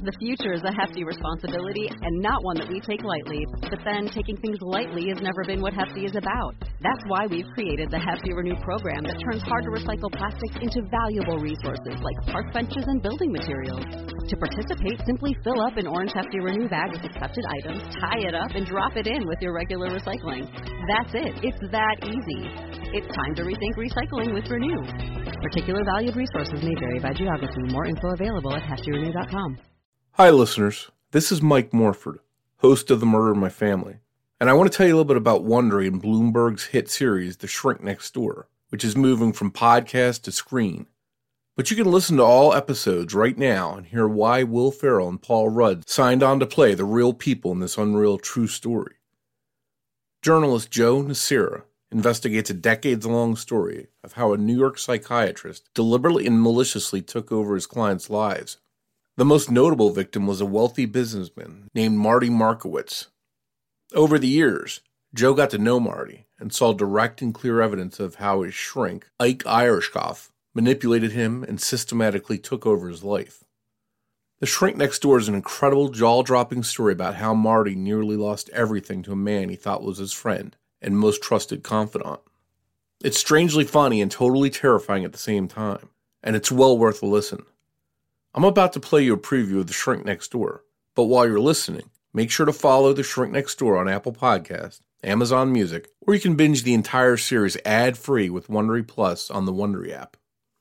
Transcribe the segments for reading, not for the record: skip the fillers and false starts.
The future is a hefty responsibility and not one that we take lightly. But then taking things lightly has never been what Hefty is about. That's why we've created the Hefty Renew program that turns hard-to-recycle plastics into valuable resources like park benches and building materials. To participate, simply fill up an orange Hefty Renew bag with accepted items, tie it up, and drop it in with your regular recycling. That's it. It's that easy. It's time to rethink recycling with Renew. Particular valued resources may vary by geography. More info available at heftyrenew.com. Hi, listeners. This is Mike Morford, host of The Murder in My Family. And I want to tell you a little bit about Wondery and Bloomberg's hit series, The Shrink Next Door, which is moving from podcast to screen. But you can listen to all episodes right now and hear why Will Ferrell and Paul Rudd signed on to play the real people in this unreal true story. Journalist Joe Nacera investigates a decades-long story of how a New York psychiatrist deliberately and maliciously took over his clients' lives. The most notable victim was a wealthy businessman named Marty Markowitz. Over the years, Joe got to know Marty and saw direct and clear evidence of how his shrink, Ike Irishkoff, manipulated him and systematically took over his life. The Shrink Next Door is an incredible, jaw-dropping story about how Marty nearly lost everything to a man he thought was his friend and most trusted confidant. It's strangely funny and totally terrifying at the same time, and it's well worth a listen. I'm about to play you a preview of The Shrink Next Door, but while you're listening, make sure to follow The Shrink Next Door on Apple Podcasts, Amazon Music, or you can binge the entire series ad-free with Wondery Plus on the Wondery app.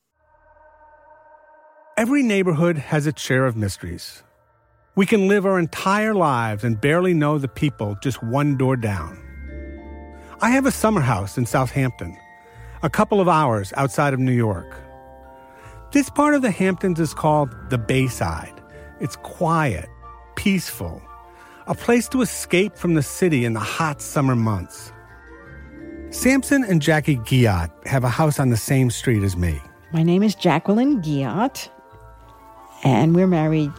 Every neighborhood has its share of mysteries. We can live our entire lives and barely know the people just one door down. I have a summer house in Southampton, a couple of hours outside of New York. This part of the Hamptons is called the Bayside. It's quiet, peaceful, a place to escape from the city in the hot summer months. Samson and Jackie Guillotte have a house on the same street as me. My name is Jacqueline Guillotte, and we're married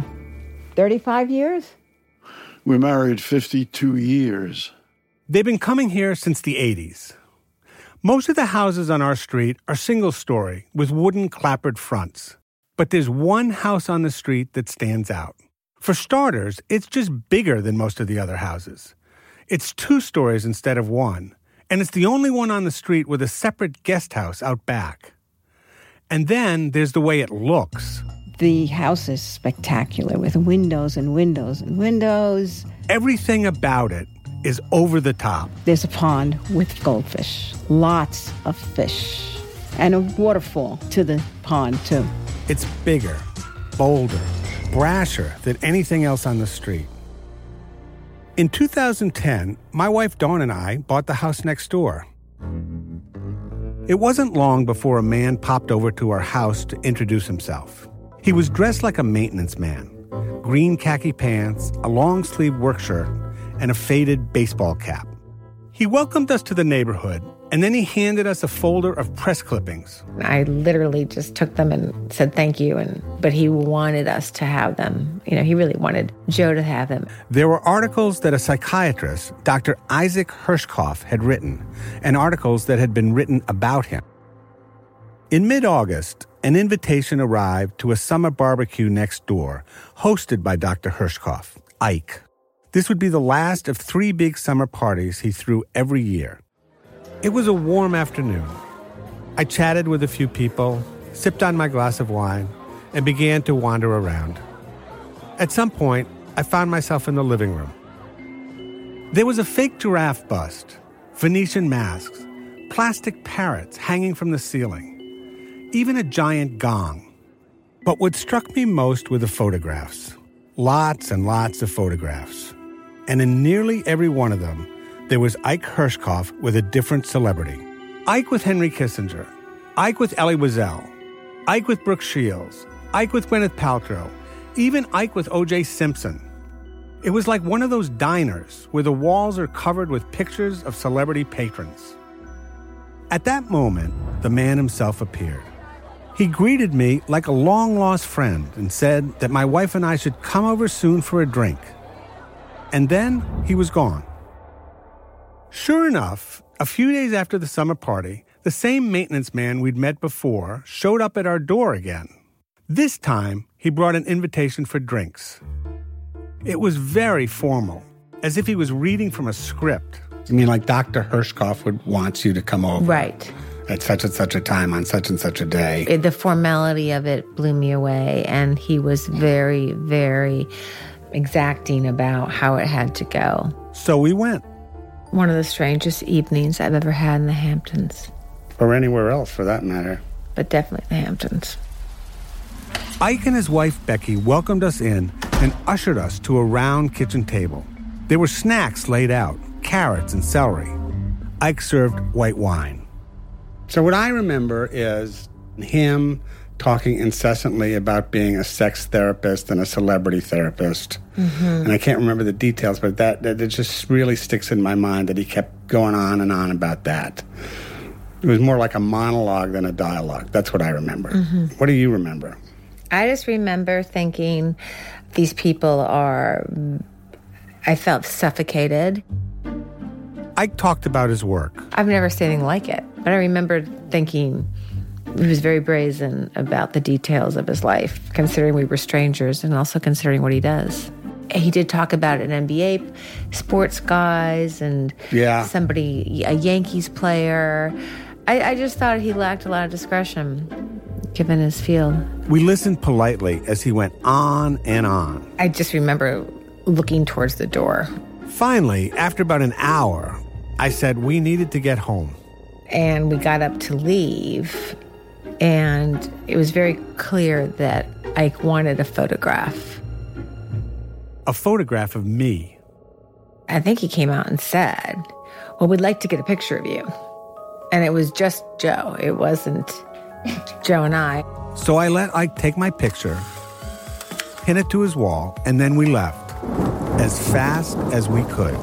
35 years. We're married 52 years. They've been coming here since the 80s. Most of the houses on our street are single-story with wooden clapboard fronts. But there's one house on the street that stands out. For starters, it's just bigger than most of the other houses. It's 2 stories instead of 1, and it's the only one on the street with a separate guest house out back. And then there's the way it looks. The house is spectacular with windows and windows and windows. Everything about it is over the top. There's a pond with goldfish, lots of fish, and a waterfall to the pond, too. It's bigger, bolder, brasher than anything else on the street. In 2010, my wife Dawn and I bought the house next door. It wasn't long before a man popped over to our house to introduce himself. He was dressed like a maintenance man, green khaki pants, a long-sleeved work shirt, and a faded baseball cap. He welcomed us to the neighborhood, and then he handed us a folder of press clippings. I literally just took them and said thank you, but he wanted us to have them. He really wanted Joe to have them. There were articles that a psychiatrist, Dr. Isaac Hirschkopf, had written, and articles that had been written about him. In mid-August, an invitation arrived to a summer barbecue next door, hosted by Dr. Hirschkopf, Ike. This would be the last of 3 big summer parties he threw every year. It was a warm afternoon. I chatted with a few people, sipped on my glass of wine, and began to wander around. At some point, I found myself in the living room. There was a fake giraffe bust, Venetian masks, plastic parrots hanging from the ceiling, even a giant gong. But what struck me most were the photographs. Lots and lots of photographs. And in nearly every one of them, there was Ike Hirschkopf with a different celebrity. Ike with Henry Kissinger, Ike with Elie Wiesel, Ike with Brooke Shields, Ike with Gwyneth Paltrow, even Ike with O.J. Simpson. It was like one of those diners where the walls are covered with pictures of celebrity patrons. At that moment, the man himself appeared. He greeted me like a long-lost friend and said that my wife and I should come over soon for a drink. And then he was gone. Sure enough, a few days after the summer party, the same maintenance man we'd met before showed up at our door again. This time, he brought an invitation for drinks. It was very formal, as if he was reading from a script. You mean like Dr. Hirschkoff wants you to come over? Right. At such and such a time on such and such a day. The formality of it blew me away, and he was very, very exacting about how it had to go. So we went. One of the strangest evenings I've ever had in the Hamptons. Or anywhere else, for that matter. But definitely the Hamptons. Ike and his wife, Becky, welcomed us in and ushered us to a round kitchen table. There were snacks laid out, carrots and celery. Ike served white wine. So what I remember is him talking incessantly about being a sex therapist and a celebrity therapist. Mm-hmm. And I can't remember the details, but that it just really sticks in my mind that he kept going on and on about that. It was more like a monologue than a dialogue. That's what I remember. Mm-hmm. What do you remember? I just remember thinking, these people are... I felt suffocated. Ike talked about his work. I've never seen anything like it. But I remember thinking he was very brazen about the details of his life, considering we were strangers and also considering what he does. He did talk about an NBA sports guys and somebody, a Yankees player. I just thought he lacked a lot of discretion, given his field. We listened politely as he went on and on. I just remember looking towards the door. Finally, after about an hour, I said we needed to get home. And we got up to leave, and it was very clear that Ike wanted a photograph. A photograph of me. I think he came out and said, well, we'd like to get a picture of you. And it was just Joe. It wasn't Joe and I. So I let Ike take my picture, pin it to his wall, and then we left as fast as we could.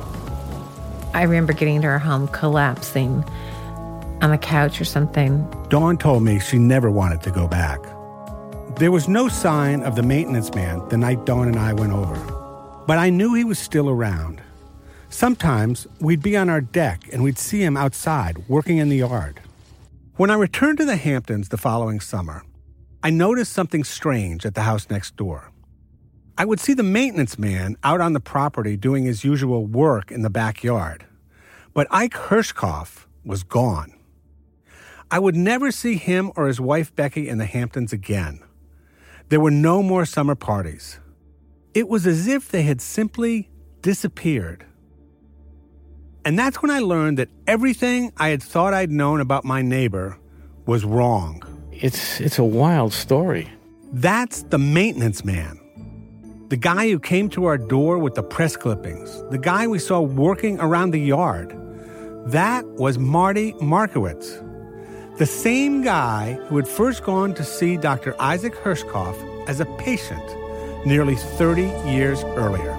I remember getting to our home collapsing on a couch or something. Dawn told me she never wanted to go back. There was no sign of the maintenance man the night Dawn and I went over, but I knew he was still around. Sometimes we'd be on our deck and we'd see him outside working in the yard. When I returned to the Hamptons the following summer, I noticed something strange at the house next door. I would see the maintenance man out on the property doing his usual work in the backyard, but Ike Hirschkoff was gone. I would never see him or his wife Becky in the Hamptons again. There were no more summer parties. It was as if they had simply disappeared. And that's when I learned that everything I had thought I'd known about my neighbor was wrong. It's a wild story. That's the maintenance man. The guy who came to our door with the press clippings. The guy we saw working around the yard. That was Marty Markowitz. The same guy who had first gone to see Dr. Isaac Hirschkoff as a patient nearly 30 years earlier.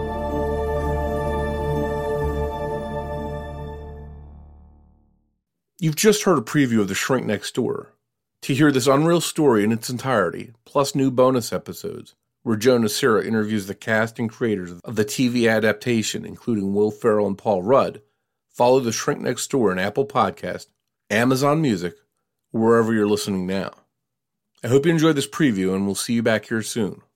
You've just heard a preview of The Shrink Next Door. To hear this unreal story in its entirety, plus new bonus episodes, where Joe Nocera interviews the cast and creators of the TV adaptation, including Will Ferrell and Paul Rudd, follow The Shrink Next Door in Apple Podcast, Amazon Music, or wherever you're listening now. I hope you enjoyed this preview, and we'll see you back here soon.